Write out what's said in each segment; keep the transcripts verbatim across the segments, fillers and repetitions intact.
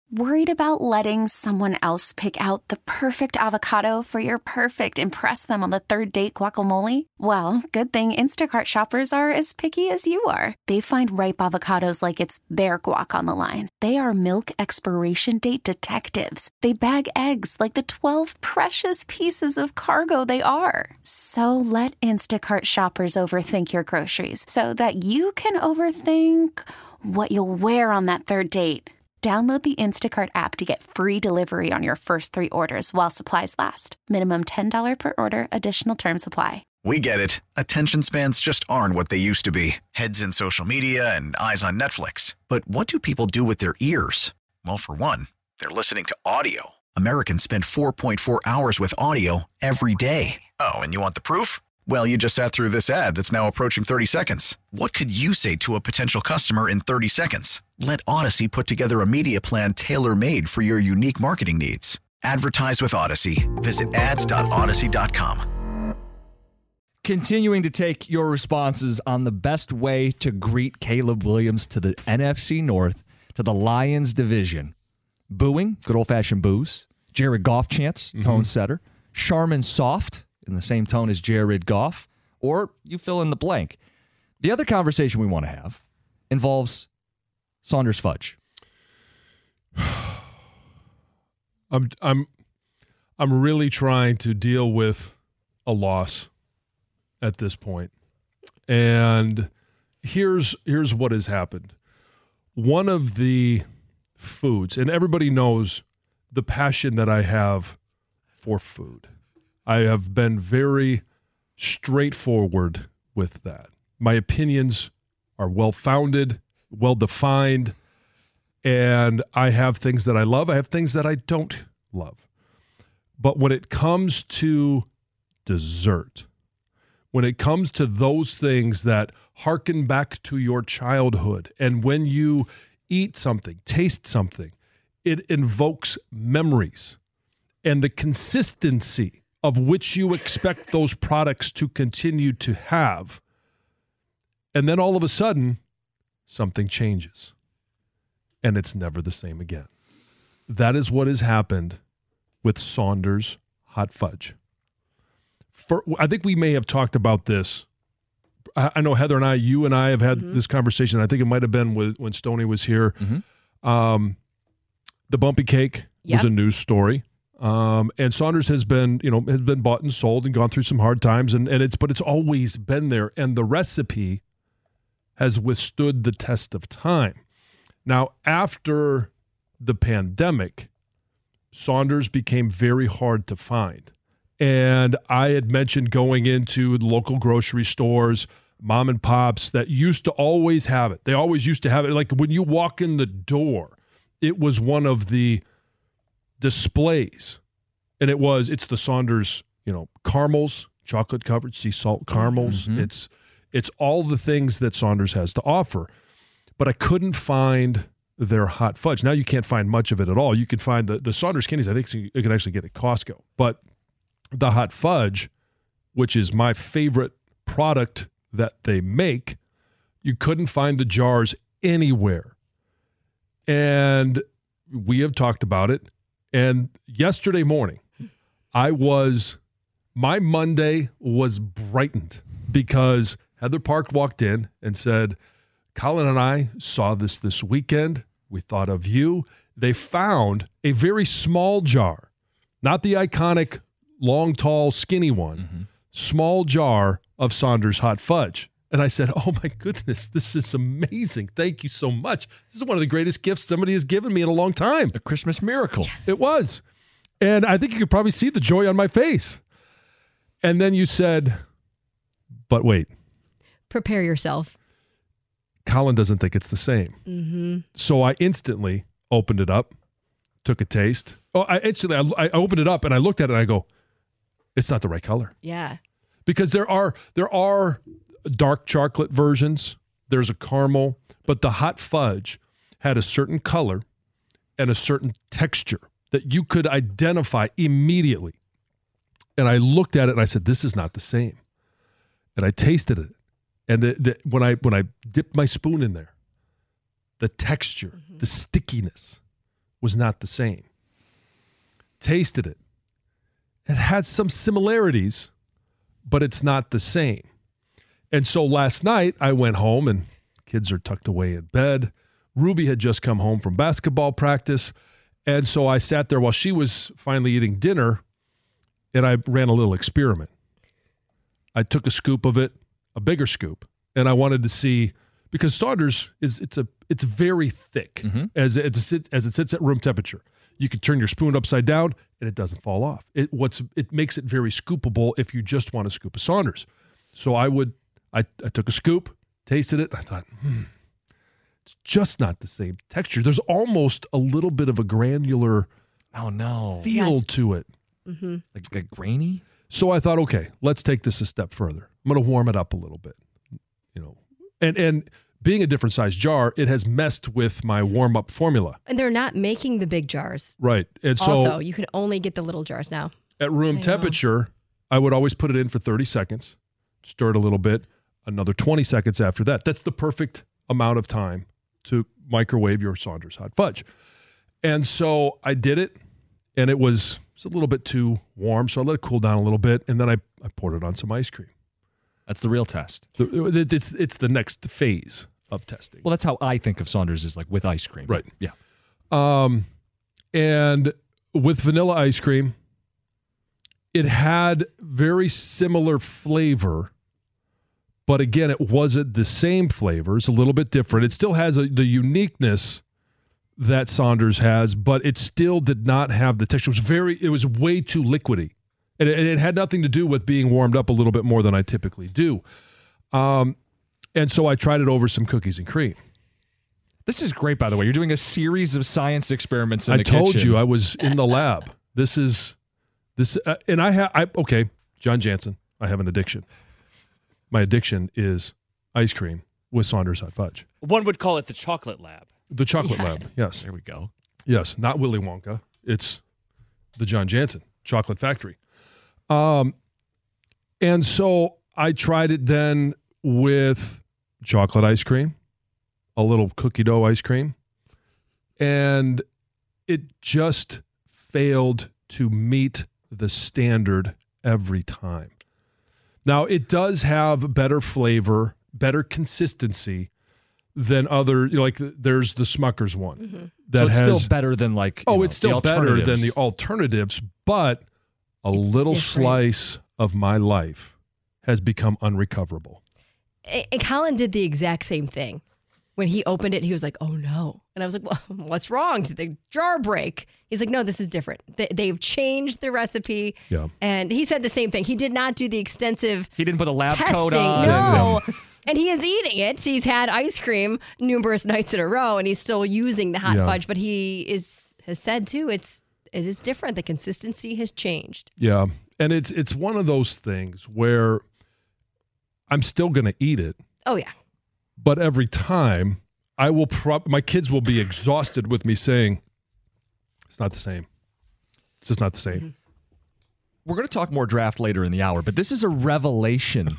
Worried about letting someone else pick out the perfect avocado for your perfect impress them on the third date guacamole? Well, good thing Instacart shoppers are as picky as you are. They find ripe avocados like it's their guac on the line. They are milk expiration date detectives. They bag eggs like the twelve precious pieces of cargo they are. So let Instacart shoppers overthink your groceries so that you can overthink what you'll wear on that third date. Download the Instacart app to get free delivery on your first three orders while supplies last. Minimum ten dollars per order. Additional terms apply. We get it. Attention spans just aren't what they used to be. Heads in social media and eyes on Netflix. But what do people do with their ears? Well, for one, they're listening to audio. Americans spend four point four hours with audio every day. Oh, and you want the proof? Well, you just sat through this ad that's now approaching thirty seconds. What could you say to a potential customer in thirty seconds? Let Odyssey put together a media plan tailor-made for your unique marketing needs. Advertise with Odyssey. Visit ads dot odyssey dot com. Continuing to take your responses on the best way to greet Caleb Williams to the N F C North, to the Lions division. Booing, good old-fashioned boos. Jared Goff chants, tone mm-hmm. setter. Charmin soft, in the same tone as Jared Goff, or you fill in the blank. The other conversation we want to have involves Saunders Fudge. I'm I'm I'm really trying to deal with a loss at this point. And here's here's what has happened. One of the foods, and everybody knows the passion that I have for food. I have been very straightforward with that. My opinions are well-founded, well-defined, and I have things that I love. I have things that I don't love. But when it comes to dessert, when it comes to those things that harken back to your childhood, and when you eat something, taste something, it invokes memories and the consistency of which you expect those products to continue to have. And then all of a sudden, something changes. And it's never the same again. That is what has happened with Saunders Hot Fudge. For, I think we may have talked about this. I, I know Heather and I, you and I have had mm-hmm. this conversation. I think it might have been with, when Stoney was here. Mm-hmm. Um, the bumpy cake yep. was a news story. Um, and Saunders has been, you know, has been bought and sold and gone through some hard times, and, and it's, but it's always been there. And the recipe has withstood the test of time. Now, after the pandemic, Saunders became very hard to find. And I had mentioned going into local grocery stores, mom and pops that used to always have it. They always used to have it. Like when you walk in the door, it was one of the displays, and it was it's the Saunders, you know, caramels, chocolate covered sea salt caramels. Mm-hmm. It's it's all the things that Saunders has to offer, but I couldn't find their hot fudge. Now you can't find much of it at all. You can find the the Saunders candies. I think you can actually get at Costco, but the hot fudge, which is my favorite product that they make, you couldn't find the jars anywhere, and we have talked about it. And yesterday morning, I was, my Monday was brightened because Heather Park walked in and said, Colin and I saw this this weekend. We thought of you. They found a very small jar, not the iconic long, tall, skinny one, mm-hmm. small jar of Saunders Hot Fudge. And I said, oh my goodness, this is amazing. Thank you so much. This is one of the greatest gifts somebody has given me in a long time. A Christmas miracle. It was. And I think you could probably see the joy on my face. And then you said, but wait. Prepare yourself. Colin doesn't think it's the same. Mm-hmm. So I instantly opened it up, took a taste. Oh, I instantly, I, I opened it up and I looked at it and I go, it's not the right color. Yeah. Because there are there are dark chocolate versions. There's a caramel, but the hot fudge had a certain color and a certain texture that you could identify immediately. And I looked at it and I said, this is not the same. And I tasted it. And the, the, when I when I dipped my spoon in there, the texture, mm-hmm. the stickiness was not the same. Tasted it. It has some similarities, but it's not the same. And so last night I went home and kids are tucked away in bed. Ruby had just come home from basketball practice. And so I sat there while she was finally eating dinner, and I ran a little experiment. I took a scoop of it, a bigger scoop, and I wanted to see, because Saunders is it's a it's very thick mm-hmm. as it sits, as it sits at room temperature. You can turn your spoon upside down and it doesn't fall off. It what's it makes it very scoopable if you just want a scoop of Saunders. So I would I, I took a scoop, tasted it, I thought, hmm, it's just not the same texture. There's almost a little bit of a granular oh no feel yes. to it. Mm-hmm. Like, like grainy? So I thought, okay, let's take this a step further. I'm going to warm it up a little bit. You know, and and being a different size jar, it has messed with my warm up formula. And they're not making the big jars. Right. And so Also, you can only get the little jars now. At room I temperature, know. I would always put it in for thirty seconds, stir it a little bit, another twenty seconds after that. That's the perfect amount of time to microwave your Saunders hot fudge. And so I did it, and it was, it was a little bit too warm, so I let it cool down a little bit, and then I, I poured it on some ice cream. That's the real test. The, it's, it's the next phase of testing. Well, that's how I think of Saunders, is like with ice cream. Right. Yeah. Um, and with vanilla ice cream, it had very similar flavor, but again, it wasn't the same flavor. It's a little bit different. It still has a, the uniqueness that Saunders has, but it still did not have the texture. It was very, it was way too liquidy. And it, it had nothing to do with being warmed up a little bit more than I typically do. Um, and so I tried it over some cookies and cream. This is great, by the way. You're doing a series of science experiments in I the told kitchen. you I was in the lab. This is this, uh, and I have. I okay, John Jansen. I have an addiction. My addiction is ice cream with Saunders hot fudge. One would call it the chocolate lab. The chocolate Yes. lab. Yes. There we go. Yes. Not Willy Wonka. It's the John Jansen Chocolate Factory. Um, and so I tried it then with chocolate ice cream, a little cookie dough ice cream, and it just failed to meet the standard every time. Now, it does have better flavor, better consistency than other, you know, like there's the Smucker's one. Mm-hmm. That so it's has, still better than like, oh, you know, it's still the better than alternatives. the alternatives, but a It's little different. slice of my life has become unrecoverable. And Colin did the exact same thing. When he opened it, he was like, oh no. And I was like, well, what's wrong? Did the jar break? He's like, no, this is different. They, they've changed the recipe. Yeah. And he said the same thing. He did not do the extensive He didn't put a lab testing. coat on. No. And he is eating it. He's had ice cream numerous nights in a row, and he's still using the hot Yeah. fudge. But he is has said, too, it's it is different. The consistency has changed. Yeah. And it's it's one of those things where I'm still going to eat it, Oh, yeah. but every time I will prob my kids will be exhausted with me saying it's not the same. It's just not the same. Mm-hmm. We're going to talk more draft later in the hour, but this is a revelation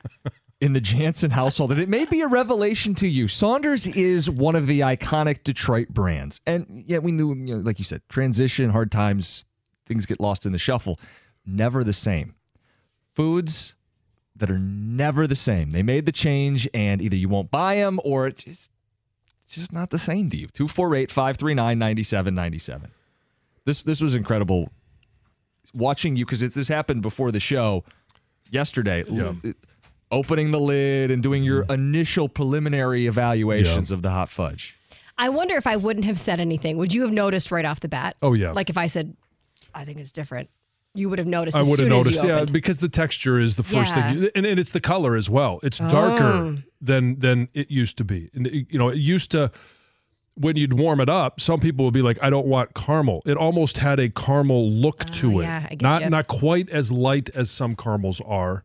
in the Jansen household, and it may be a revelation to you. Saunders is one of the iconic Detroit brands, and yeah, we knew, you know, like you said, transition, hard times, things get lost in the shuffle. Never the same. Foods that are never the same. They made the change, and either you won't buy them or it just it's just not the same to you. two four eight, five three nine, nine seven nine seven. This this was incredible watching you, because this happened before the show yesterday. Yeah. Opening the lid and doing your initial preliminary evaluations Yeah. of the hot fudge. I wonder if I wouldn't have said anything. Would you have noticed right off the bat? Oh, yeah. Like if I said, I think it's different. You would have noticed I as would have soon as noticed, you yeah, opened. because the texture is the first Yeah. thing, you, and, and it's the color as well. It's darker Oh. than than it used to be. And it- you know, it used to, when you'd warm it up, some people would be like, "I don't want caramel." It almost had a caramel look Oh, to it, yeah, I get not you. not quite as light as some caramels are.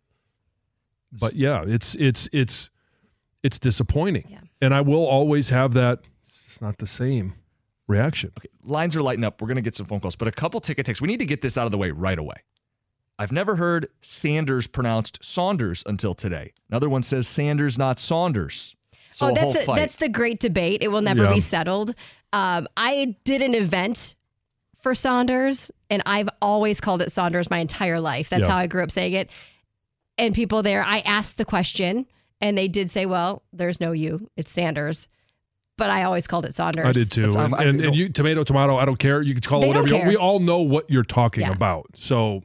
But yeah, it's it's it's it's disappointing, Yeah. and I will always have that. It's not the same reaction. Okay, lines are lighting up. We're going to get some phone calls, but a couple ticket takes. We need to get this out of the way right away. I've never heard Sanders pronounced Saunders until today. Another one says Sanders, not Saunders. So oh, a that's whole a, fight. that's the great debate. It will never Yeah. be settled. Um, I did an event for Saunders, and I've always called it Saunders my entire life. That's Yeah. how I grew up saying it. And people there, I asked the question, and they did say, well, there's no you. It's Sanders. But I always called it Saunders. I did too. It's- And, I- I and, don't- and you, tomato, tomato, I don't care. You can call it They whatever don't you want. We care. all know what you're talking Yeah. about. So,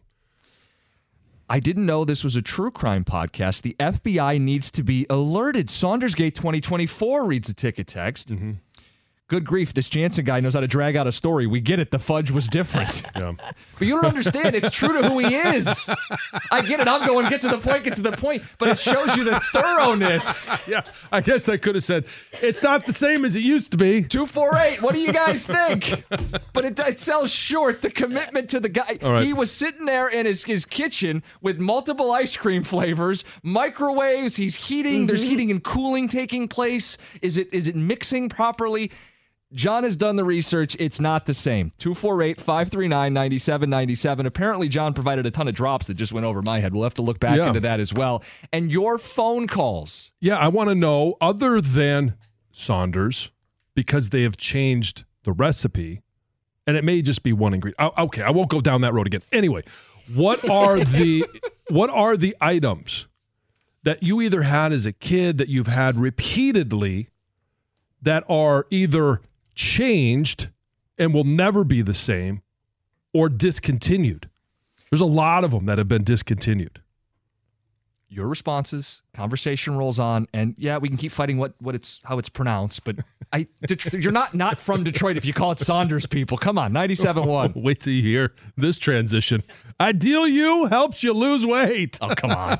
I didn't know this was a true crime podcast. The F B I needs to be alerted. Saundersgate twenty twenty-four reads the ticket text. Mm-hmm. Good grief, this Jansen guy knows how to drag out a story. We get it. The fudge was different. yeah. But you don't understand. It's true to who he is. I get it. I'm going, get to the point, get to the point. But it shows you the thoroughness. Yeah. I guess I could have said, it's not the same as it used to be. two four eight, what do you guys think? But it, it sells short the commitment to the guy. All right. He was sitting there in his, his kitchen with multiple ice cream flavors, microwaves, he's heating, there's heating and cooling taking place. Is it is it mixing properly? John has done the research. It's not the same. two four eight, five three nine, nine seven nine seven. Apparently, John provided a ton of drops that just went over my head. We'll have to look back Yeah. into that as well. And your phone calls. Yeah, I want to know, other than Saunders, because they have changed the recipe, and it may just be one ingredient. Oh, okay, I won't go down that road again. Anyway, what are the what are the items that you either had as a kid that you've had repeatedly that are either changed and will never be the same or discontinued? There's a lot of them that have been discontinued. Your responses, conversation rolls on, and yeah, we can keep fighting what, what it's how it's pronounced, but I Det- you're not not from Detroit if you call it Saunders, people. Come on, ninety-seven point one. Wait till you hear this transition. Ideal You helps you lose weight. Oh, come on.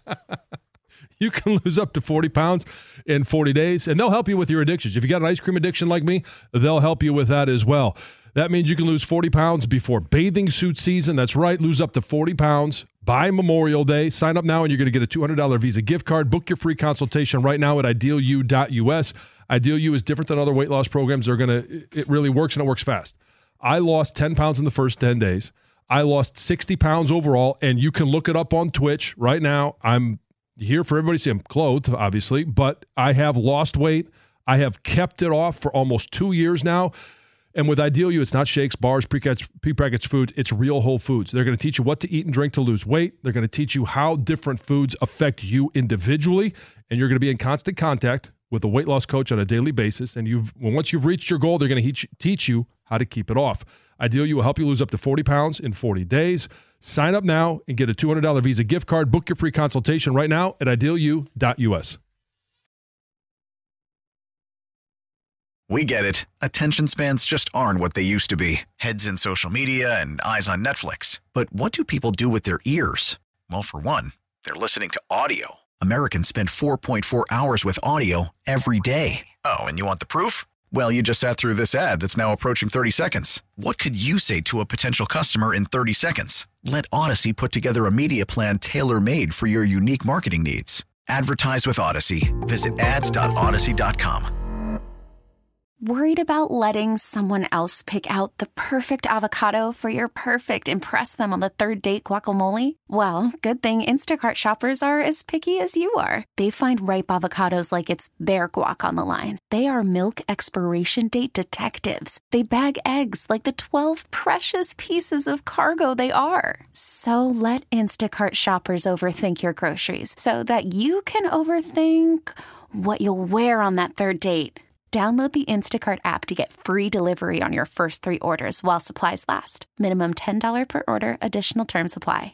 You can lose up to forty pounds in forty days, and they'll help you with your addictions. If you got an ice cream addiction like me, they'll help you with that as well. That means you can lose forty pounds before bathing suit season. That's right, lose up to forty pounds by Memorial Day. Sign up now, and you're going to get a two hundred dollars Visa gift card. Book your free consultation right now at ideal u dot u s. Ideal U is different than other weight loss programs. They're going to, it really works, and it works fast. I lost ten pounds in the first ten days. I lost sixty pounds overall, and you can look it up on Twitch right now. I'm here for everybody to see. I'm clothed, obviously, but I have lost weight. I have kept it off for almost two years now. And with Ideal You, it's not shakes, bars, pre-packaged, pre-packaged food. It's real whole foods. They're going to teach you what to eat and drink to lose weight. They're going to teach you how different foods affect you individually. And you're going to be in constant contact with a weight loss coach on a daily basis. And you've well, once you've reached your goal, they're going to teach you how to keep it off. Ideal You will help you lose up to forty pounds in forty days. Sign up now and get a two hundred dollars Visa gift card. Book your free consultation right now at ideal u dot u s. We get it. Attention spans just aren't what they used to be. Heads in social media and eyes on Netflix. But what do people do with their ears? Well, for one, they're listening to audio. Americans spend four point four hours with audio every day. Oh, and you want the proof? Well, you just sat through this ad that's now approaching thirty seconds. What could you say to a potential customer in thirty seconds? Let Odyssey put together a media plan tailor-made for your unique marketing needs. Advertise with Odyssey. Visit ads dot odyssey dot com. Worried about letting someone else pick out the perfect avocado for your perfect impress them on the third date guacamole? Well, good thing Instacart shoppers are as picky as you are. They find ripe avocados like it's their guac on the line. They are milk expiration date detectives. They bag eggs like the twelve precious pieces of cargo they are. So let Instacart shoppers overthink your groceries so that you can overthink what you'll wear on that third date. Download the Instacart app to get free delivery on your first three orders while supplies last. Minimum ten dollars per order. Additional terms apply.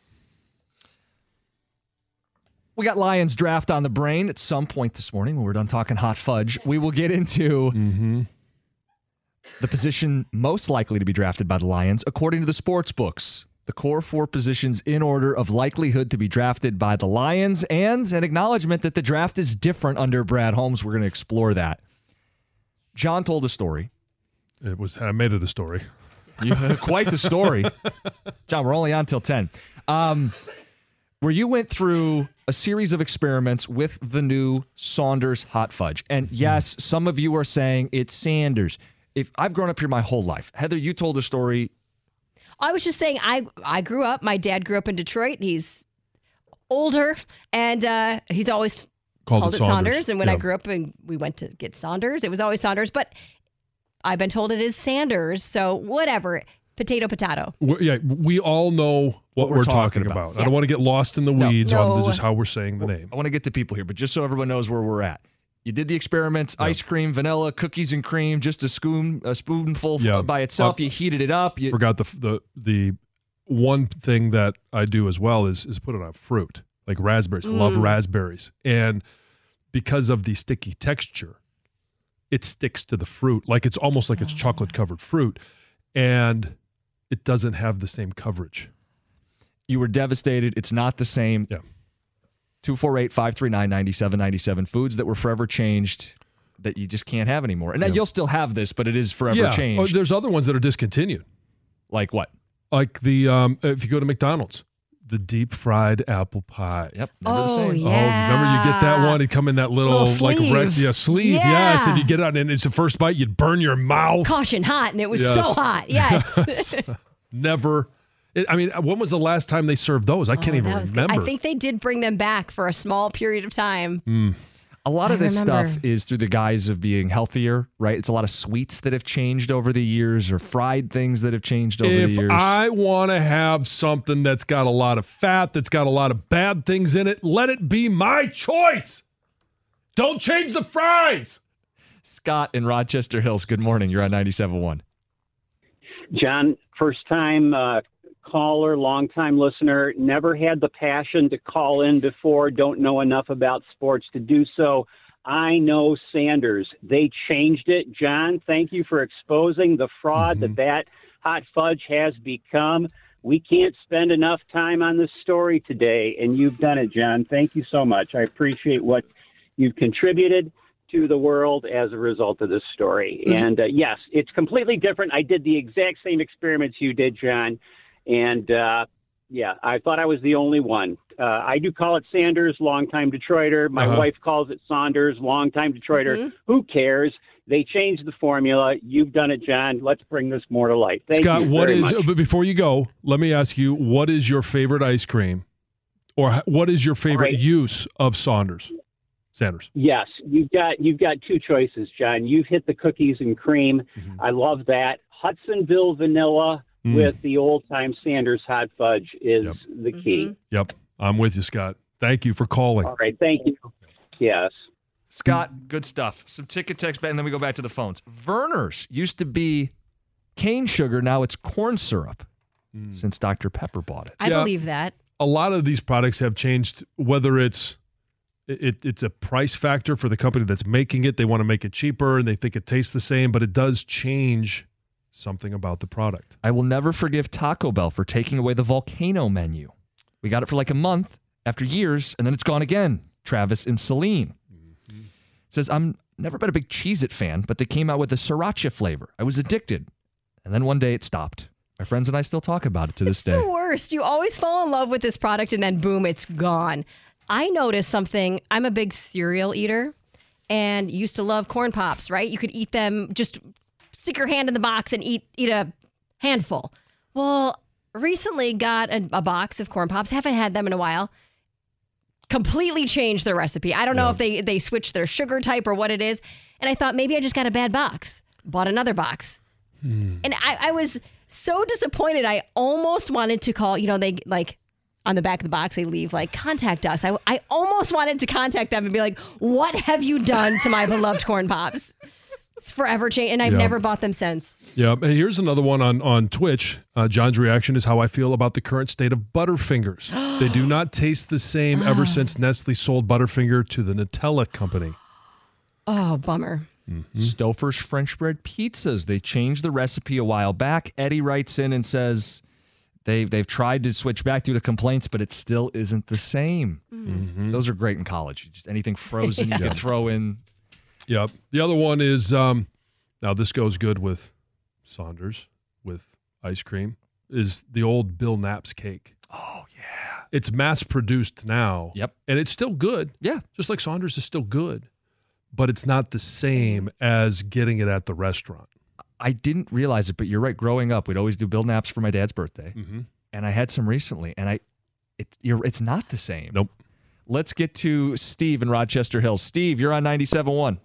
We got Lions draft on the brain at some point this morning when we're done talking hot fudge. We will get into Mm-hmm. the position most likely to be drafted by the Lions, according to the sports books. The core four positions in order of likelihood to be drafted by the Lions, and an acknowledgement that the draft is different under Brad Holmes. We're going to explore that. John told a story. It was. I made it a story. You, quite the story. John, we're only on till ten. Um, where you went through a series of experiments with the new Saunders hot fudge. And yes, some of you are saying it's Sanders. If I've grown up here my whole life. Heather, you told a story. I was just saying, I I grew up, my dad grew up in Detroit. He's older, and uh, he's always Called, called it it Saunders. Saunders. And when Yeah. I grew up and we went to get Saunders, it was always Saunders. But I've been told it is Sanders. So whatever. Potato, potato. We, yeah, we all know what, we're, talking, about. I don't want to get lost in the No. weeds on No. the, just how we're saying the name. I want to get to people here, but just so everyone knows where we're at. You did the experiments, ice cream, vanilla, cookies and cream, just a spoon, a spoonful Yeah. by itself. Uh, you heated it up. You, Forgot the the the one thing that I do as well is is put it on fruit, like raspberries. I love Mm. raspberries, and because of the sticky texture, it sticks to the fruit, like it's almost like it's chocolate covered fruit, and it doesn't have the same coverage. you were devastated. It's not the same. Yeah. two four eight, five three nine, nine seven nine seven. Foods that were forever changed that you just can't have anymore. And then Yeah. you'll still have this, but it is forever yeah, changed. Oh, there's other ones that are discontinued, Like what? like the um, if you go to McDonald's, the deep fried apple pie. Yep. Never the Oh, same. yeah. Oh, remember you get that one? It'd come in that little, Little like sleeve. rec- yeah, sleeve. Yeah. Yes, and you get it out, and it's the first bite, you'd burn your mouth. Caution hot. And it was Yes. so hot. Yes. Never. It, I mean, when was the last time they served those? I can't Oh, even that was good. remember. I think they did bring them back for a small period of time. Mm. A lot of I this remember. stuff is through the guise of being healthier, right? It's a lot of sweets that have changed over the years or fried things that have changed over If the years. I want to have something that's got a lot of fat, that's got a lot of bad things in it, let it be my choice. Don't change the fries. Scott in Rochester Hills, good morning. You're on ninety-seven point one. John, first time uh, caller, long time listener, never had the passion to call in before, don't know enough about sports to do so. I know Sanders. They changed it. John, thank you for exposing the fraud Mm-hmm. that that hot fudge has become. We can't spend enough time on this story today, and you've done it, John. Thank you so much. I appreciate what you've contributed to the world as a result of this story. And uh, yes, it's completely different. I did the exact same experiments you did, John. And uh, yeah, I thought I was the only one. Uh, I do call it Sanders, longtime Detroiter. My Uh-huh. wife calls it Saunders, longtime Detroiter. Mm-hmm. Who cares? They changed the formula. You've done it, John. Let's bring this more to light. Thank Scott, you what very is, much. but before you go, let me ask you, what is your favorite ice cream? Or h- what is your favorite right. use of Saunders? Sanders. Yes, you've got you've got two choices, John. You've hit the cookies and cream. Mm-hmm. I love that. Hudsonville vanilla Mm. with the old time Sanders hot fudge is Yep. the key. Yep. I'm with you, Scott. Thank you for calling. All right, thank you. Yes. Scott, good stuff. Some ticket text, and then we go back to the phones. Verner's used to be cane sugar. Now it's corn syrup since Doctor Pepper bought it. I Yeah. believe that. A lot of these products have changed, whether it's it, it's a price factor for the company that's making it. They want to make it cheaper and they think it tastes the same, but it does change something about the product. I will never forgive Taco Bell for taking away the volcano menu. We got it for like a month after years, and then it's gone again. Travis in Saline says, I'm never been a big Cheez-It fan, but they came out with a sriracha flavor. I was addicted. And then one day it stopped. My friends and I still talk about it to this It's day. the worst. You always fall in love with this product and then boom, it's gone. I noticed something. I'm a big cereal eater and used to love corn pops, right? You could eat them, just stick your hand in the box and eat eat a handful. Well, recently got a, a box of corn pops. Haven't had them in a while. Completely changed their recipe. I don't know Yeah. if they they switched their sugar type or what it is. And I thought maybe I just got a bad box. Bought another box. And I, I was so disappointed. I almost wanted to call, you know, they like on the back of the box, they leave like contact us. I, I almost wanted to contact them and be like, what have you done to my beloved corn pops? It's forever changed. And I've Yeah. never bought them since. Yeah. Hey, here's another one on, on Twitch. Uh, John's reaction is how I feel about the current state of Butterfingers. They do not taste the same ever since Nestle sold Butterfinger to the Nutella company. Oh, bummer. Stouffer's French bread pizzas. They changed the recipe a while back. Eddie writes in and says they've, they've tried to switch back due to complaints, but it still isn't the same. Those are great in college. Just anything frozen you can throw in. Yep. The other one is um, now this goes good with Saunders with ice cream is the old Bill Knapp's cake. Oh, yeah. It's mass produced now. Yep. And it's still good. Yeah. Just like Saunders is still good, but it's not the same as getting it at the restaurant. I didn't realize it, but you're right. Growing up, we'd always do Bill Knapp's for my dad's birthday. Mm-hmm. And I had some recently, and I, it, you're, it's not the same. Nope. Let's get to Steve in Rochester Hills. Steve, you're on ninety-seven point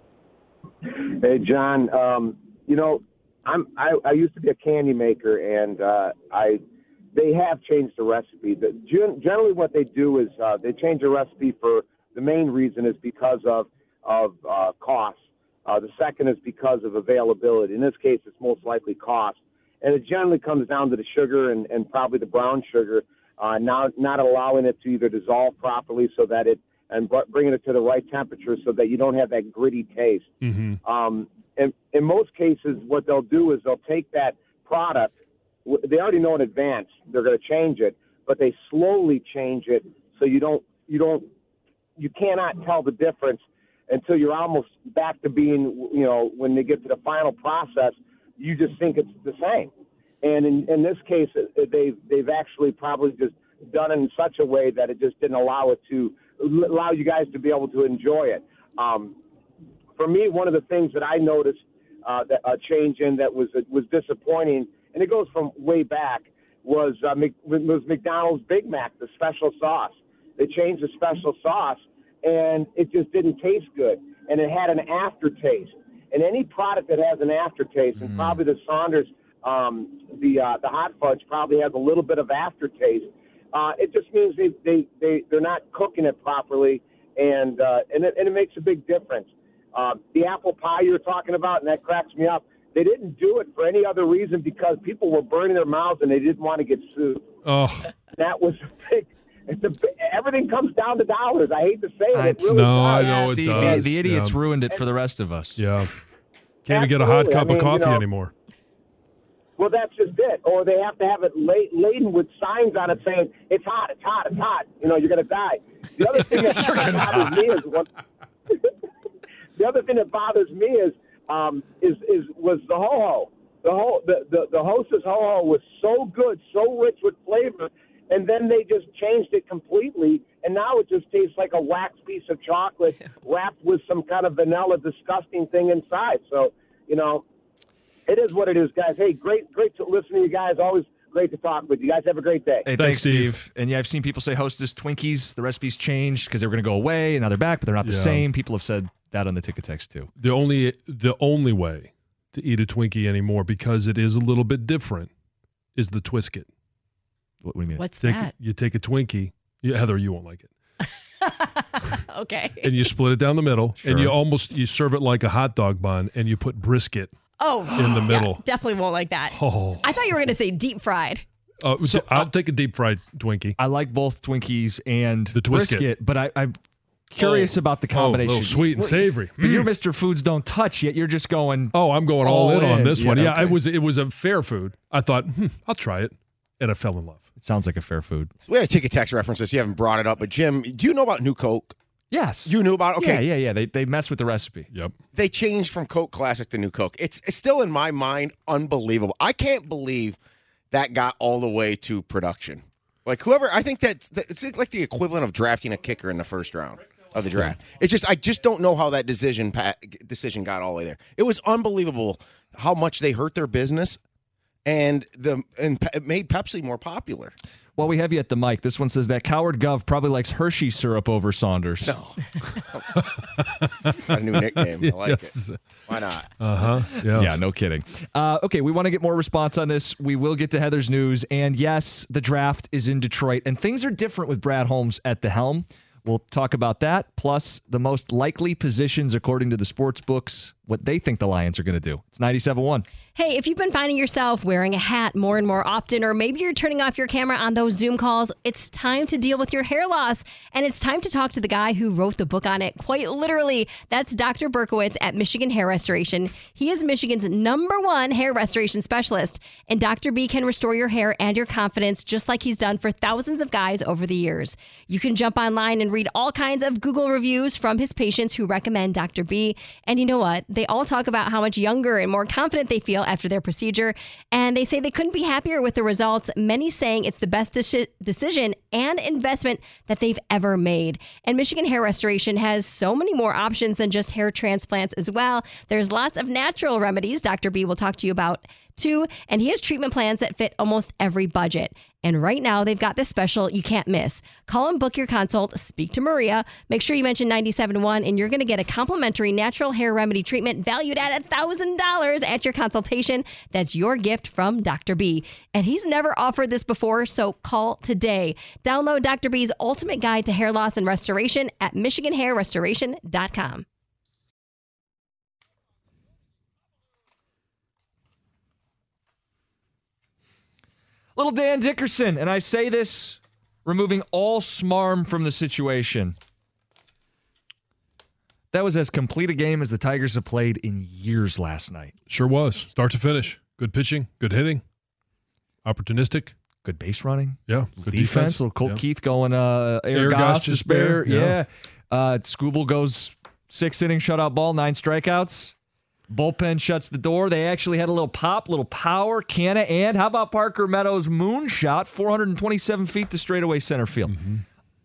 one. Hey, John. Um, you know, I'm I, I used to be a candy maker, and uh, I they have changed the recipe. The, generally, what they do is uh, they change the recipe for the main reason is because of of uh, cost. Uh, the second is because of availability. In this case, it's most likely cost. And it generally comes down to the sugar and, and probably the brown sugar, uh, now not allowing it to either dissolve properly so that it, and bringing it to the right temperature so that you don't have that gritty taste. Mm-hmm. Um, and in most cases, what they'll do is they'll take that product, they already know in advance they're going to change it, but they slowly change it so you don't, you don't, you cannot tell the difference until you're almost back to being, you know, when they get to the final process, you just think it's the same. And in, in this case, they've, they've actually probably just done it in such a way that it just didn't allow it to, allow you guys to be able to enjoy it. Um, for me, one of the things that I noticed uh, that a change in that was, was disappointing, and it goes from way back, was, uh, was McDonald's Big Mac, the special sauce. They changed the special sauce, and it just didn't taste good, and it had an aftertaste. And any product that has an aftertaste, and probably the Saunders, um, the uh, the hot fudge probably has a little bit of aftertaste. Uh, it just means they they they they're not cooking it properly, and uh, and it, and it makes a big difference. Uh, the apple pie you were talking about, and that cracks me up. They didn't do it for any other reason because people were burning their mouths and they didn't want to get sued. Oh, that was a big. It's a, everything comes down to dollars. I hate to say it. It It's- really no, I does. know it Steve, does. the, the idiots Yeah. ruined it for the rest of us. Yeah. Can't even get a hot Absolutely. cup I mean, of coffee you know, anymore. Well, that's just it. Or they have to have it la- laden with signs on it saying, it's hot, it's hot, it's hot. You know, you're going to die. The other thing that bothers me is what, the other thing that bothers me is um, is is was the ho-ho. The whole the, the, the Hostess ho-ho was so good, so rich with flavor, and then they just changed it completely, and now it just tastes like a wax piece of chocolate wrapped with some kind of vanilla disgusting thing inside. So, you know, it is what it is, guys. Hey, great great to listen to you guys. Always great to talk with you guys. Have a great day. Hey, Thanks, thanks, Steve. Steve. And yeah, I've seen people say Hostess Twinkies. The recipe's changed because they were going to go away, and now they're back, but they're not the Yeah. same. People have said that on the ticket text too. The only the only way to eat a Twinkie anymore, because it is a little bit different, is the Twisket. What, what do you mean? What's Take, that? You take a Twinkie. Yeah, Heather, you won't like it. Okay. And you split it down the middle, Sure. and you almost you serve it like a hot dog bun, and you put brisket Oh, in the yeah, middle. definitely won't like that. Oh, I thought you were going to say deep fried. uh, So, I'll uh, take a deep fried Twinkie. I like both Twinkies and The Twisket. brisket, but I, I'm curious Oh. about the Oh, a combination. little sweet and Well, savory. But you're Mm. Mister Foods Don't Touch, yet you're just going, Oh, I'm going all, All in, on in. this one. Yeah, Yeah, I okay. was. It was a fair food. I thought, hmm, I'll try it, and I fell in love. it sounds like a fair food. We had a ticket text reference this. You haven't brought it up, but Jim, do you know about New Coke? Yes. You knew about it? Okay. Yeah, yeah, yeah. They, they mess with the recipe. Yep. They changed from Coke Classic to New Coke. It's, it's still in my mind unbelievable. I can't believe that got all the way to production. Like whoever, I think that's that, it's like the equivalent of drafting a kicker in the first round of the draft. It's just I just don't know how that decision pa- decision got all the way there. It was unbelievable how much they hurt their business, and the and pe- it made Pepsi more popular. While we have you at the mic, this one says that Coward Gov probably likes Hershey syrup over Saunders. No, a new nickname. I like Yes. it. Why not? Uh huh. Yeah. Yeah, no kidding. Uh, okay, we want to get more response on this. We will get to Heather's news. And yes, the draft is in Detroit, and things are different with Brad Holmes at the helm. We'll talk about that, plus the most likely positions according to the sports books, what they think the Lions are going to do. It's ninety-seven point one. Hey, if you've been finding yourself wearing a hat more and more often, or maybe you're turning off your camera on those Zoom calls, it's time to deal with your hair loss. And it's time to talk to the guy who wrote the book on it, quite literally. That's Doctor Berkowitz at Michigan Hair Restoration. He is Michigan's number one hair restoration specialist. And Doctor B can restore your hair and your confidence just like he's done for thousands of guys over the years. You can jump online and read all kinds of Google reviews from his patients who recommend Doctor B. And you know what? They all talk about how much younger and more confident they feel after their procedure. And they say they couldn't be happier with the results, many saying it's the best deci- decision and investment that they've ever made. And Michigan Hair Restoration has so many more options than just hair transplants as well. There's lots of natural remedies Doctor B will talk to you about too. And he has treatment plans that fit almost every budget. And right now, they've got this special you can't miss. Call and book your consult. Speak to Maria. Make sure you mention ninety-seven point one, and you're going to get a complimentary natural hair remedy treatment valued at one thousand dollars at your consultation. That's your gift from Doctor B. And he's never offered this before, so call today. Download Doctor B's ultimate guide to hair loss and restoration at michigan hair restoration dot com. Little Dan Dickerson, and I say this removing all smarm from the situation. That was as complete a game as the Tigers have played in years last night. Sure was. Start to finish. Good pitching, good hitting, opportunistic. Good base running. Yeah. Good defense. defense. Little Colt Yeah. Keith going uh, air, Air goss goss to to spare. spare. Yeah. Yeah. Uh, Skubal goes six inning shutout ball, nine strikeouts. Bullpen shuts the door. They actually had a little pop, little power, Canna, and how about Parker Meadows' moonshot, four hundred twenty-seven feet to straightaway center field. Mm-hmm.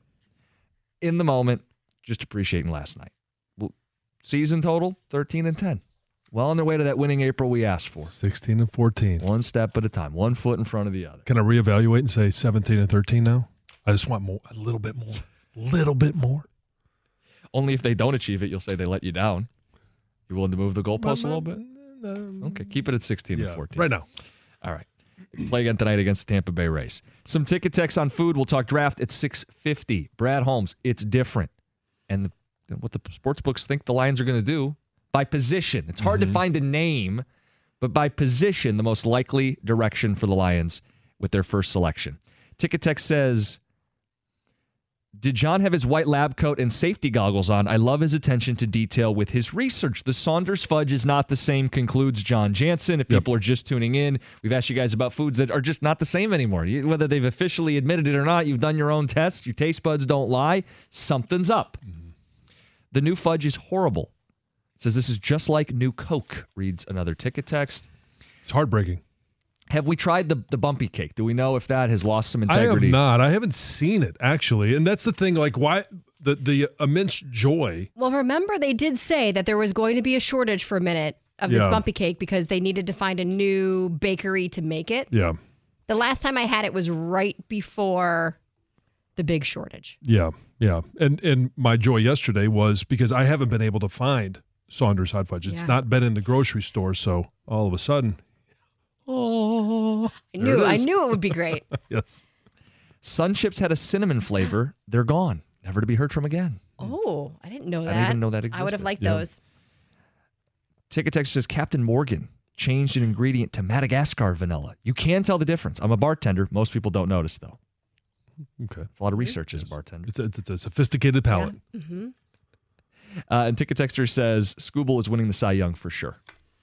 In the moment, just appreciating last night. Season total, thirteen and ten. Well on their way to that winning April we asked for. sixteen and fourteen. One step at a time, one foot in front of the other. Can I reevaluate and say seventeen and thirteen now? I just want more, a little bit more, a little bit more. Only if they don't achieve it, you'll say they let you down. You willing to move the goalpost a little bit? Okay, keep it at sixteen Yeah, and fourteen. right now. All right. Play again tonight against the Tampa Bay Rays. Some ticket techs on food. We'll talk draft at six fifty. Brad Holmes, it's different. And the, what the sports books think the Lions are going to do by position. It's hard Mm-hmm. to find a name, but by position, the most likely direction for the Lions with their first selection. Ticket Tech says, did John have his white lab coat and safety goggles on? I love his attention to detail with his research. The Saunders fudge is not the same, concludes John Jansen. If people Yep. are just tuning in, we've asked you guys about foods that are just not the same anymore. You- Whether they've officially admitted it or not, you've done your own tests. Your taste buds don't lie. Something's up. Mm-hmm. The new fudge is horrible. Says this is just like new Coke, reads another ticket text. It's heartbreaking. Have we tried the, the bumpy cake? Do we know if that has lost some I integrity? have not. I haven't seen it, actually. And that's the thing. Like, why the, the immense joy. Well, remember, they did say that there was going to be a shortage for a minute of this Yeah. bumpy cake because they needed to find a new bakery to make it. Yeah. The last time I had it was right before the big shortage. Yeah. Yeah. And and my joy yesterday was because I haven't been able to find Saunders Hot Fudge. It's Yeah. not been in the grocery store. So all of a sudden, oh, I there knew, it I is. knew it would be great. Yes. Sun chips had a cinnamon flavor. They're gone. Never to be heard from again. Oh, I didn't know I that. didn't even know that I would have existed. liked Yeah. those. Ticket text says Captain Morgan changed an ingredient to Madagascar vanilla. You can tell the difference. I'm a bartender. Most people don't notice, though. Okay. It's a lot of research as a bartender. It's a, it's a sophisticated palate. Mm-hmm. Uh, and Ticket Texter says Skubal is winning the Cy Young for sure.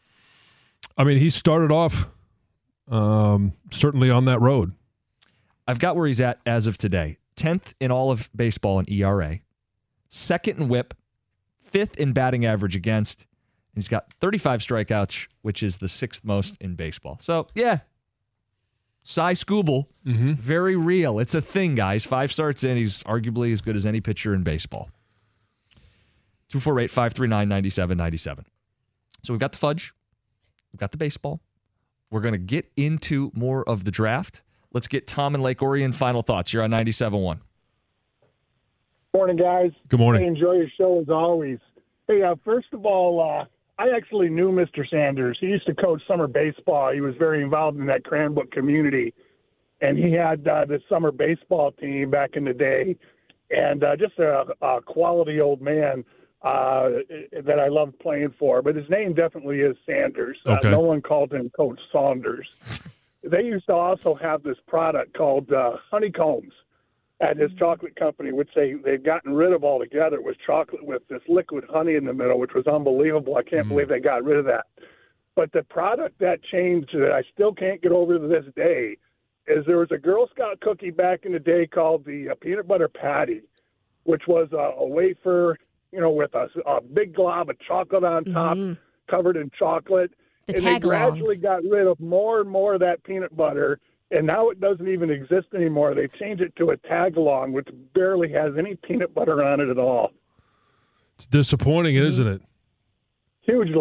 I mean, he started off um, certainly on that road. I've got where he's at as of today. tenth in all of baseball in E R A. Second in whip. Fifth in batting average against. And he's got thirty-five strikeouts, which is the sixth most in baseball. So, yeah. Cy Skubal, Mm-hmm. very real. It's a thing, guys. Five starts in. He's arguably as good as any pitcher in baseball. two four eight, five three nine, nine seven nine seven. So we've got the fudge. We've got the baseball. We're going to get into more of the draft. Let's get Tom in Lake Orion. Final thoughts. You're on ninety-seven point one. Morning, guys. Good morning. Hey, enjoy your show as always. Hey, uh, first of all, uh, I actually knew Mister Sanders. He used to coach summer baseball. He was very involved in that Cranbrook community, and he had uh, this summer baseball team back in the day, and uh, just a, a quality old man uh, that I loved playing for. But his name definitely is Sanders. Okay. Uh, no one called him Coach Saunders. They used to also have this product called uh, Honeycombs at his chocolate company, which they, they've gotten rid of altogether. It was chocolate with this liquid honey in the middle, which was unbelievable. I can't Mm. believe they got rid of that. But the product that changed that I still can't get over to this day is there was a Girl Scout cookie back in the day called the uh, Peanut Butter Patty, which was a, a wafer, you know, with a, a big glob of chocolate on top, Mhm. covered in chocolate. The and they gradually tagalongs. got rid of more and more of that peanut butter, and now it doesn't even exist anymore. They changed it to a tag-along, which barely has any peanut butter on it at all. It's disappointing, isn't it? Hugely.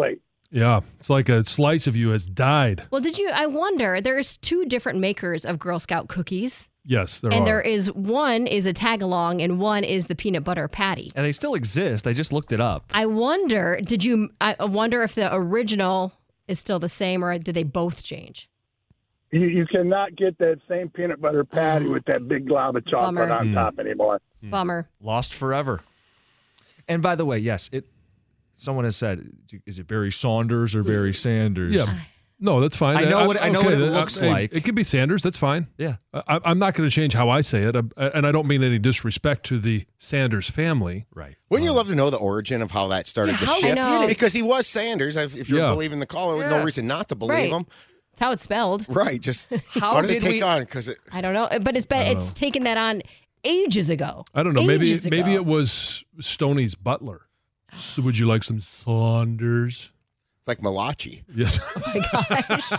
Yeah, it's like a slice of you has died. Well, did you? I wonder. There's two different makers of Girl Scout cookies. Yes, there and are. there is one is a tag along, and one is the peanut butter patty. And they still exist. I just looked it up. I wonder. Did you? I wonder if the original is still the same, or did they both change? You, you cannot get that same peanut butter patty with that big glob of chocolate Bummer. on Mm. top anymore. Bummer. Lost forever. And by the way, yes, it. Someone has said, is it Barry Saunders or Barry Sanders? Yeah. No, that's fine. I know what- I know what it uh, looks hey, like. It could be Sanders. That's fine. Yeah. I, I'm not going to change how I say it, uh, and I don't mean any disrespect to the Sanders family. Right. Wouldn't you love to know the origin of how that started Yeah, to how shift? did it? Because he was Sanders. If if you're Yeah. believing the caller, Yeah. no reason not to believe Right. him. That's how it's spelled. Right. Just How how did did it take we- on? Because it. I don't know, but it's been I don't it's taken that on ages ago. I don't know. Maybe Ages maybe ago. it was Stoney's butler. So would you like some Saunders? It's like Malachi. Yes. Oh my gosh.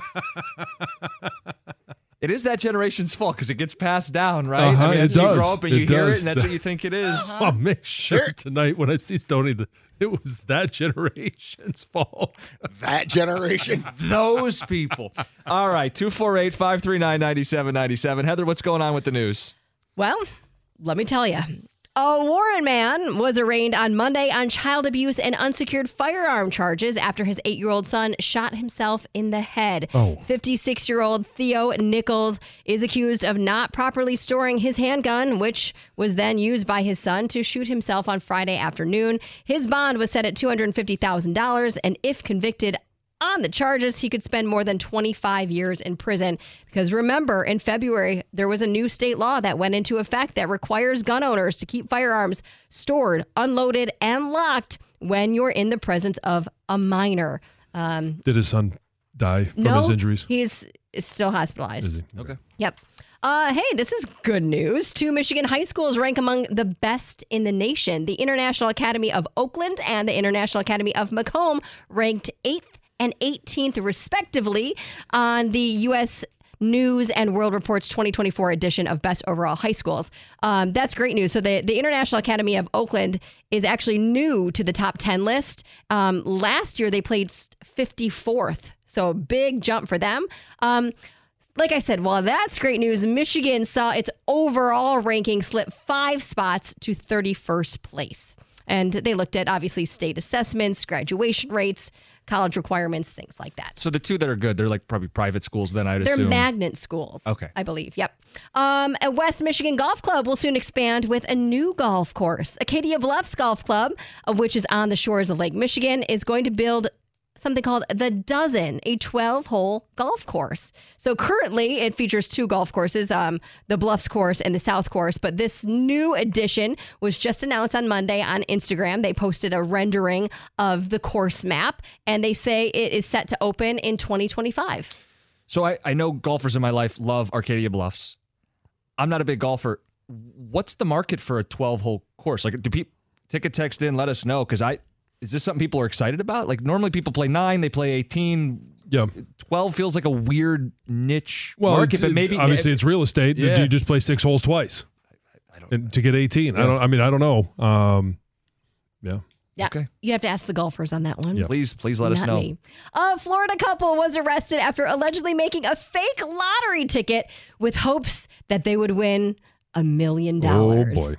It is that generation's fault because it gets passed down, right? Uh-huh, I mean, it that's you does. grow up and It you hear does. it, and that's what you think it is. I'll make sure tonight when I see Stoney that it was that generation's fault. That generation. Those people. All right, two four eight, five three nine, nine seven nine seven. Heather, what's going on with the news? Well, let me tell you. A Warren man was arraigned on Monday on child abuse and unsecured firearm charges after his eight-year-old son shot himself in the head. Oh. fifty-six-year-old Theo Nichols is accused of not properly storing his handgun, which was then used by his son to shoot himself on Friday afternoon. His bond was set at two hundred fifty thousand dollars, and if convicted on the charges, he could spend more than twenty-five years in prison. Because remember, in February, there was a new state law that went into effect that requires gun owners to keep firearms stored, unloaded, and locked when you're in the presence of a minor. Um, Did his son die from no, his injuries? he's still hospitalized. Is he? Okay. Yep. Uh, hey, this is good news. Two Michigan high schools rank among the best in the nation. The International Academy of Oakland and the International Academy of Macomb ranked eighth and eighteenth, respectively, on the U S News and World Report's twenty twenty-four edition of Best Overall High Schools. Um, that's great news. So the, the International Academy of Oakland is actually new to the top ten list. Um, last year, they played fifty-fourth. So big jump for them. Um, like I said, well, that's great news. Michigan saw its overall ranking slip five spots to thirty-first place. And they looked at, obviously, state assessments, graduation rates, college requirements, things like that. So the two that are good, they're like probably private schools then, I'd They're assume. magnet schools, Okay. I believe. Yep. Um, a West Michigan Golf Club will soon expand with a new golf course. Acadia Bluffs Golf Club, uh, which is on the shores of Lake Michigan, is going to build something called the Dozen, a twelve-hole golf course. So currently, it features two golf courses, um, the Bluffs course and the South course. But this new addition was just announced on Monday on Instagram. They posted a rendering of the course map, and they say it is set to open in twenty twenty-five. So I, I know golfers in my life love Arcadia Bluffs. I'm not a big golfer. What's the market for a twelve-hole course? Like, do people ticket text in? Let us know, because I is this something people are excited about? Like, normally people play nine, they play eighteen. Yeah. twelve feels like a weird niche Well, market, it's- but maybe obviously it's real estate. Yeah. Do you just play six holes twice I don't, and to get eighteen? I Yeah. don't. I mean, I don't know. Um, yeah. Yeah, Okay. you have to ask the golfers on that one. Yeah. please, please let us Not know. me. A Florida couple was arrested after allegedly making a fake lottery ticket with hopes that they would win a million dollars. Oh, boy.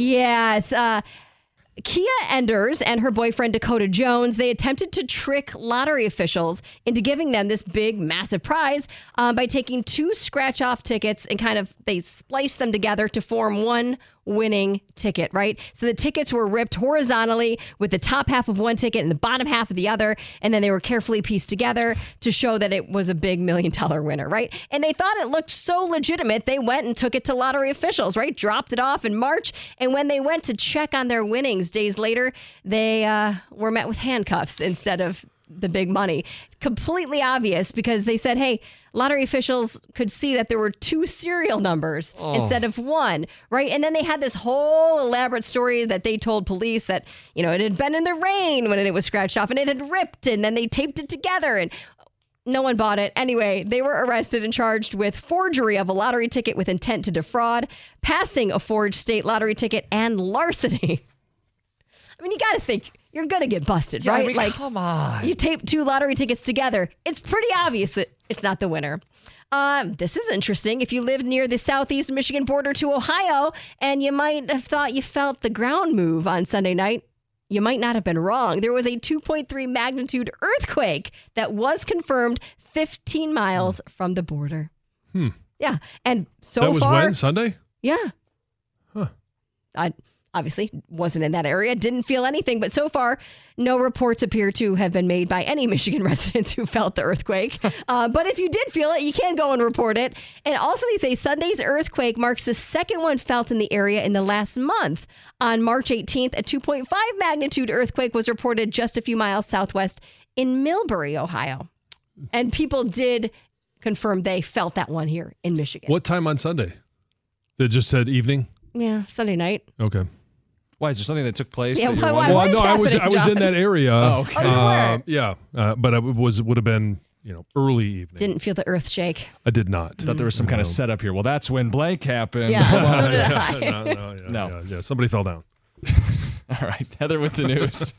Yes. Uh, Kia Enders and her boyfriend Dakota Jones, they attempted to trick lottery officials into giving them this big, massive prize um, by taking two scratch-off tickets and kind of, they spliced them together to form one winning ticket, right? So the tickets were ripped horizontally with the top half of one ticket and the bottom half of the other, and then they were carefully pieced together to show that it was a big million dollar winner, right? And they thought it looked so legitimate, they went and took it to lottery officials, right? Dropped it off in March, and when they went to check on their winnings days later, they uh, were met with handcuffs instead of the big money. Completely obvious, because they said, hey, lottery officials could see that there were two serial numbers Oh. instead of one, right? And then they had this whole elaborate story that they told police that, you know, it had been in the rain when it was scratched off and it had ripped, and then they taped it together, and no one bought it. Anyway, they were arrested and charged with forgery of a lottery ticket with intent to defraud, passing a forged state lottery ticket, and larceny. I mean, you got to think you're going to get busted, Yeah, right? I mean, like, come on. You tape two lottery tickets together. It's pretty obvious that it's not the winner. Um, this is interesting. If you live near the southeast Michigan border to Ohio, and you might have thought you felt the ground move on Sunday night, you might not have been wrong. There was a two point three magnitude earthquake that was confirmed fifteen miles from the border. Hmm. Yeah. And so that was far. when? Sunday? Yeah. Huh. I obviously wasn't in that area, didn't feel anything, but so far, no reports appear to have been made by any Michigan residents who felt the earthquake. uh, but if you did feel it, you can go and report it. And also, they say Sunday's earthquake marks the second one felt in the area in the last month. On March eighteenth, a two point five magnitude earthquake was reported just a few miles southwest in Millbury, Ohio. And people did confirm they felt that one here in Michigan. What time on Sunday? They just said evening? Yeah, Sunday night. Okay. Why, is there something that took place? Yeah, that you're why- why- wondering? Well, What is no, I was happening, I was in John? that area. Oh, okay. Oh, you Uh, were? yeah, uh, but it was would have been you know early evening. Didn't feel the earth shake. I did not. Thought there was some kind of setup here. Well, that's when blank happened. Yeah, Come on. so did I. no, no, yeah, No. yeah, yeah, somebody fell down. All right, Heather with the news.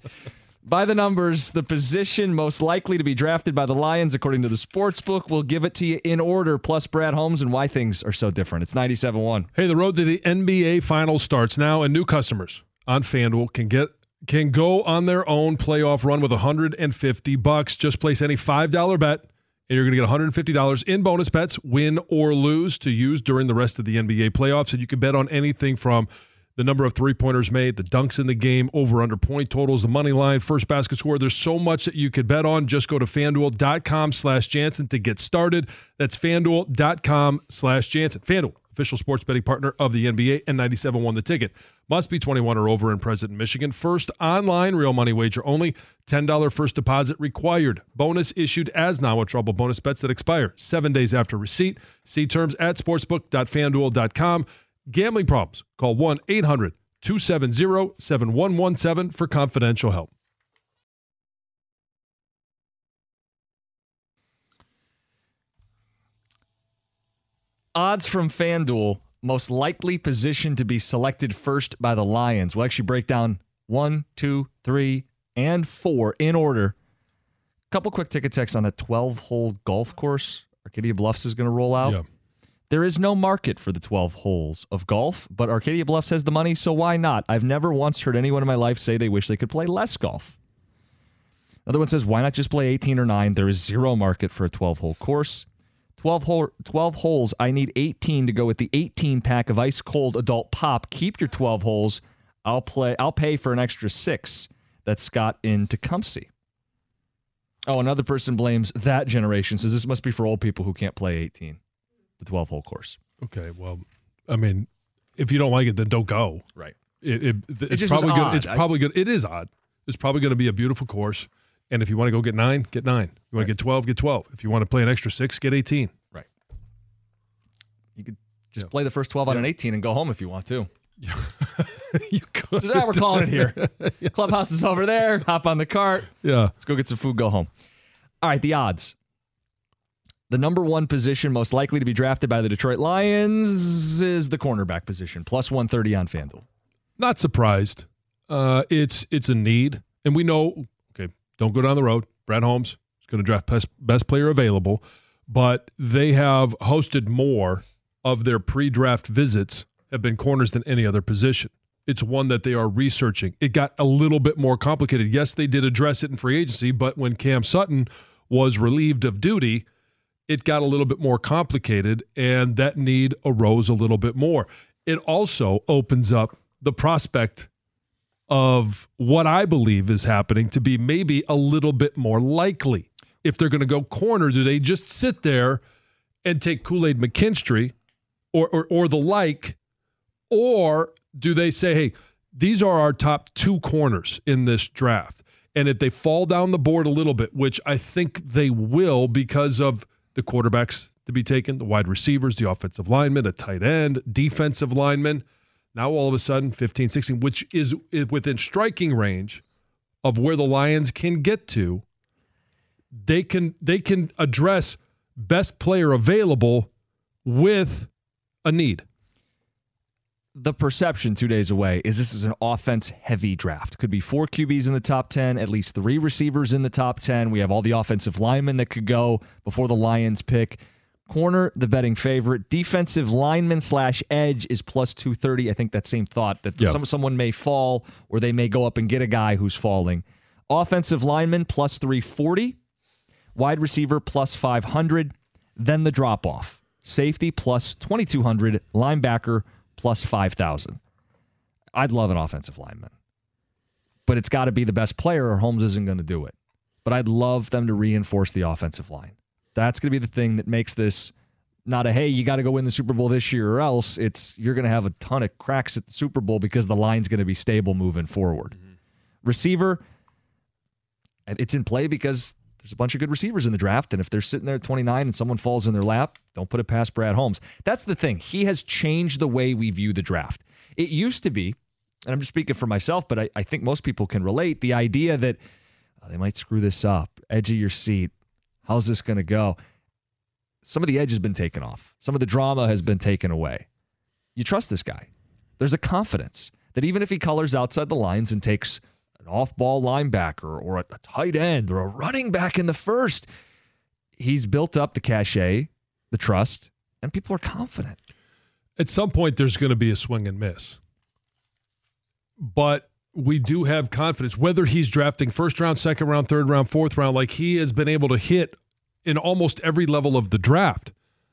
By the numbers, the position most likely to be drafted by the Lions, according to the Sportsbook, will give it to you in order, plus Brad Holmes and why things are so different. It's ninety-seven one. Hey, the road to the N B A Finals starts now, and new customers on FanDuel can get can go on their own playoff run with one hundred fifty bucks. Just place any five dollar bet, and you're going to get one hundred fifty dollars in bonus bets, win or lose, to use during the rest of the N B A playoffs. And you can bet on anything from the number of three-pointers made, the dunks in the game, over-under point totals, the money line, first basket score. There's so much that you could bet on. Just go to FanDuel.com slash Jansen to get started. That's FanDuel.com slash Jansen. FanDuel, official sports betting partner of the N B A, and ninety-seven point one The Ticket. Must be twenty-one or over and present in Michigan. First online real money wager only. ten dollars first deposit required. Bonus issued as now with trouble bonus bets that expire seven days after receipt. See terms at sportsbook dot fan duel dot com. Gambling problems? Call one eight hundred two seven zero seven one one seven for confidential help. Odds from FanDuel, most likely position to be selected first by the Lions. We'll actually break down one, two, three, and four in order. Couple quick ticket checks on the twelve-hole golf course Arcadia Bluffs is going to roll out. Yeah. There is no market for the twelve holes of golf, but Arcadia Bluffs has the money, so why not? I've never once heard anyone in my life say they wish they could play less golf. Another one says, why not just play eighteen or nine? There is zero market for a twelve-hole course. twelve, hole, twelve holes, I need eighteen to go with the eighteen pack of ice-cold adult pop. Keep your twelve holes. I'll play. I'll pay for an extra six. That's Scott in Tecumseh. Oh, another person blames that generation, says this must be for old people who can't play eighteen. The twelve-hole course. Okay, well, I mean, if you don't like it, then don't go. Right. It, it, it's It just probably was good. odd. It's I- probably good. It is odd. It's probably going to be a beautiful course. And if you want to go get nine, get nine. You want to get twelve, get twelve. If you want to play an extra six, get eighteen. Right. You could just play the first twelve on an eighteen and go home if you want to. You could. Just, ah, we're calling it here. Clubhouse is over there. Hop on the cart. Yeah. Let's go get some food, go home. All right, the odds. The number one position most likely to be drafted by the Detroit Lions is the cornerback position, plus one thirty on FanDuel. Not surprised. Uh, it's it's a need. And we know, okay, don't go down the road. Brad Holmes is going to draft best, best player available. But they have hosted more of their pre-draft visits have been corners than any other position. It's one that they are researching. It got a little bit more complicated. Yes, they did address it in free agency, but when Cam Sutton was relieved of duty, it got a little bit more complicated, and that need arose a little bit more. It also opens up the prospect of what I believe is happening to be maybe a little bit more likely. If they're going to go corner, do they just sit there and take Kool-Aid McKinstry or, or or the like, or do they say, hey, these are our top two corners in this draft? And if they fall down the board a little bit, which I think they will because of the quarterbacks to be taken, the wide receivers, the offensive linemen, a tight end, defensive lineman, now all of a sudden fifteen, sixteen, which is within striking range of where the Lions can get to, they can they can address best player available with a need. the perception two days away is this is an offense-heavy draft. Could be four Q Bs in the top ten, at least three receivers in the top ten. We have all the offensive linemen that could go before the Lions pick. Corner, the betting favorite. Defensive lineman slash edge is plus two thirty. I think that same thought that Yep. some, someone may fall or they may go up and get a guy who's falling. Offensive lineman plus three forty. Wide receiver plus five hundred. Then the drop-off. Safety plus twenty-two hundred. Linebacker plus five thousand. I'd love an offensive lineman. But it's got to be the best player or Holmes isn't going to do it. But I'd love them to reinforce the offensive line. That's going to be the thing that makes this not a, hey, you got to go win the Super Bowl this year or else. It's you're going to have a ton of cracks at the Super Bowl because the line's going to be stable moving forward. Mm-hmm. Receiver, it's in play because there's a bunch of good receivers in the draft, and if they're sitting there at twenty-nine and someone falls in their lap, don't put it past Brad Holmes. That's the thing. He has changed the way we view the draft. It used to be, and I'm just speaking for myself, but I, I think most people can relate, the idea that oh, they might screw this up, edge of your seat. How's this going to go? Some of the edge has been taken off. Some of the drama has been taken away. You trust this guy. There's a confidence that even if he colors outside the lines and takes an off-ball linebacker or a, a tight end or a running back in the first, he's built up the cachet, the trust, and people are confident. At some point, there's going to be a swing and miss. But we do have confidence, whether he's drafting first round, second round, third round, fourth round, like he has been able to hit in almost every level of the draft.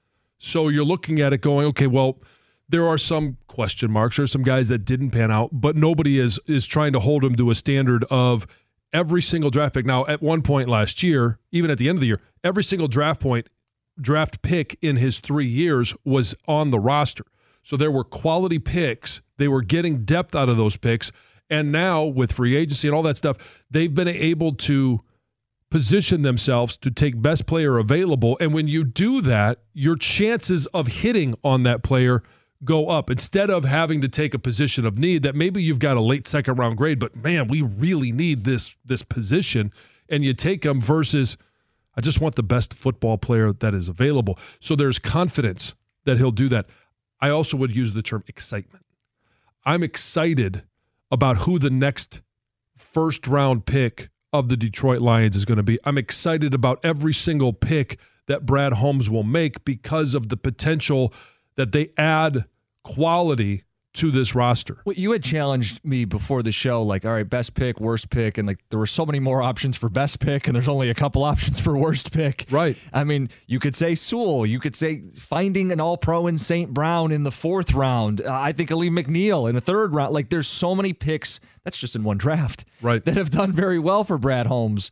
So you're looking at it going, okay, well, there are some question marks. There are some guys that didn't pan out, but nobody is is trying to hold him to a standard of every single draft pick. Now, at one point last year, even at the end of the year, every single draft point, draft pick in his three years was on the roster. So there were quality picks. They were getting depth out of those picks. And now with free agency and all that stuff, they've been able to position themselves to take best player available. And when you do that, your chances of hitting on that player go up. Instead of having to take a position of need that maybe you've got a late second round grade, but man, we really need this, this position. And you take them versus, I just want the best football player that is available. So there's confidence that he'll do that. I also would use the term excitement. I'm excited about who the next first round pick of the Detroit Lions is going to be. I'm excited about every single pick that Brad Holmes will make because of the potential that they add quality to this roster. Well, you had challenged me before the show, like, all right, best pick, worst pick, and like there were so many more options for best pick, and there's only a couple options for worst pick. Right. I mean, you could say Sewell, you could say finding an All-Pro in Saint Brown in the fourth round. Uh, I think Aleem McNeil in the third round. Like, there's so many picks. That's just in one draft, right? That have done very well for Brad Holmes.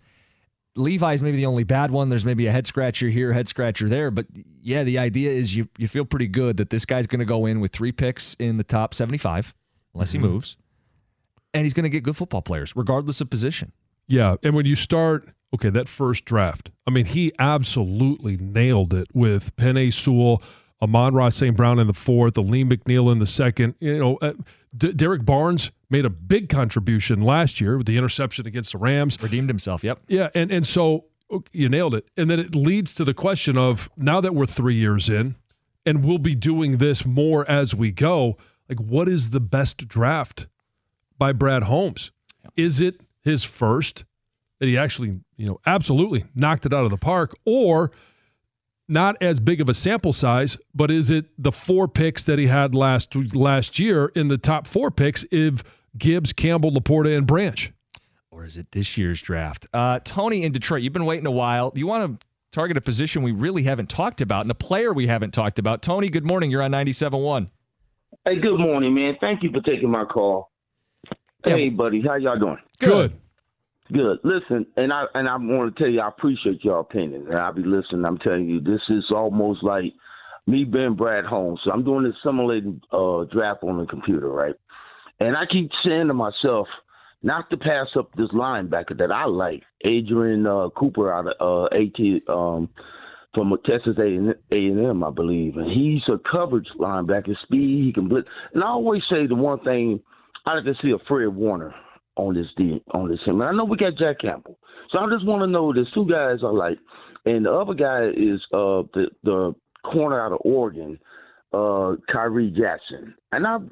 Levi's maybe the only bad one. There's maybe a head scratcher here, head scratcher there. But yeah, the idea is you you feel pretty good that this guy's going to go in with three picks in the top seventy-five, unless mm-hmm. he moves. And he's going to get good football players, regardless of position. Yeah, and when you start, okay, that first draft, I mean, he absolutely nailed it with Penei Sewell, Amon-Ra Saint Brown in the fourth, Aleem McNeil in the second. You know, uh, D- Derek Barnes made a big contribution last year with the interception against the Rams. Redeemed himself, yep. Yeah, and, and so you nailed it. And then it leads to the question of, now that we're three years in, and we'll be doing this more as we go, like, what is the best draft by Brad Holmes? Yep. Is it his first, that he actually, you know, absolutely knocked it out of the park, or not as big of a sample size, but is it the four picks that he had last last year in the top four picks if Gibbs, Campbell, Laporta, and Branch? Or is it this year's draft? Uh, Tony in Detroit, you've been waiting a while. You want to target a position we really haven't talked about and a player we haven't talked about. Tony, good morning. You're on ninety-seven point one. Hey, good morning, man. Thank you for taking my call. Yeah. Hey, buddy, how y'all doing? Good. Good. Listen, and I and I want to tell you, I appreciate your opinion, and I'll be listening. I'm telling you, this is almost like me being Brad Holmes. So I'm doing this simulated uh, draft on the computer, right? And I keep saying to myself, not to pass up this linebacker that I like, Adrian uh, Cooper out of uh, AT um, from Texas A and M, I believe, and he's a coverage linebacker, speed, he can blitz. And I always say the one thing, I like to see a Fred Warner on this team, on this team. And I know we got Jack Campbell. So I just want to know there's two guys I like. And the other guy is uh, the, the corner out of Oregon, uh, Kyrie Jackson. And I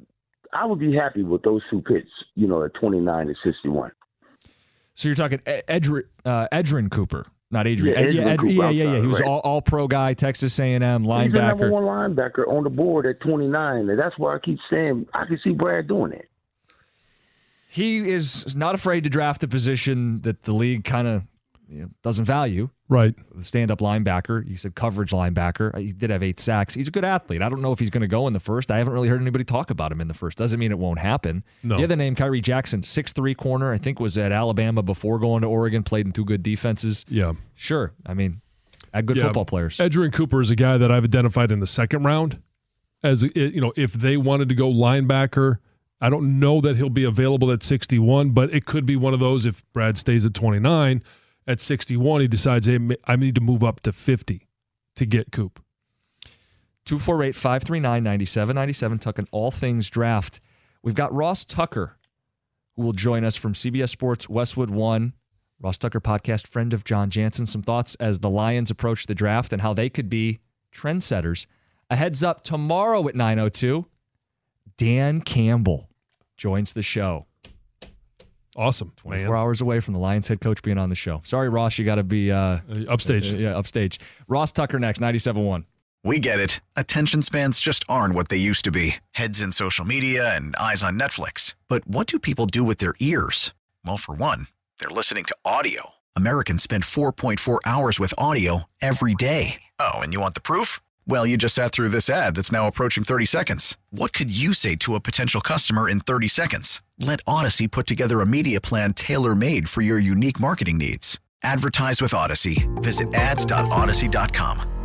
I would be happy with those two picks, you know, at twenty-nine and sixty-one. So you're talking Edgerrin, uh, Edgerrin Cooper, not Adrian. Yeah, Ed, yeah, Ed, Cooper, yeah, yeah, yeah. He was right. all, all pro guy, Texas A and M linebacker. He's the number one linebacker on the board at twenty-nine, and that's why I keep saying I can see Brad doing it. He is not afraid to draft a position that the league kind of you know, doesn't value. Right. The stand-up linebacker. He said coverage linebacker. He did have eight sacks. He's a good athlete. I don't know if he's going to go in the first. I haven't really heard anybody talk about him in the first. Doesn't mean it won't happen. No. The other name, Kyrie Jackson, six three corner. I think was at Alabama before going to Oregon. Played in two good defenses. Yeah. Sure. I mean, had good yeah. football players. Edgerrin Cooper is a guy that I've identified in the second round as, you know, if they wanted to go linebacker, I don't know that he'll be available at sixty-one, but it could be one of those if Brad stays at twenty-nine. At sixty-one, he decides, hey, I need to move up to fifty to get Coop. two four eight, five three nine, nine seven nine seven, talking all things draft. We've got Ross Tucker, who will join us from C B S Sports Westwood One. Ross Tucker podcast, friend of John Jansen. Some thoughts as the Lions approach the draft and how they could be trendsetters. A heads up, tomorrow at nine oh two, Dan Campbell joins the show. Awesome. twenty-four man. Hours away from the Lions head coach being on the show. Sorry, Ross, you got to be uh, upstage. Uh, yeah, upstage. Ross Tucker next, ninety-seven point one. We get it. Attention spans just aren't what they used to be. Heads in social media and eyes on Netflix. But what do people do with their ears? Well, for one, they're listening to audio. Americans spend four point four hours with audio every day. Oh, and you want the proof? Well, you just sat through this ad that's now approaching thirty seconds. What could you say to a potential customer in thirty seconds? Let Odyssey put together a media plan tailor-made for your unique marketing needs. Advertise with Odyssey. Visit ads dot odyssey dot com.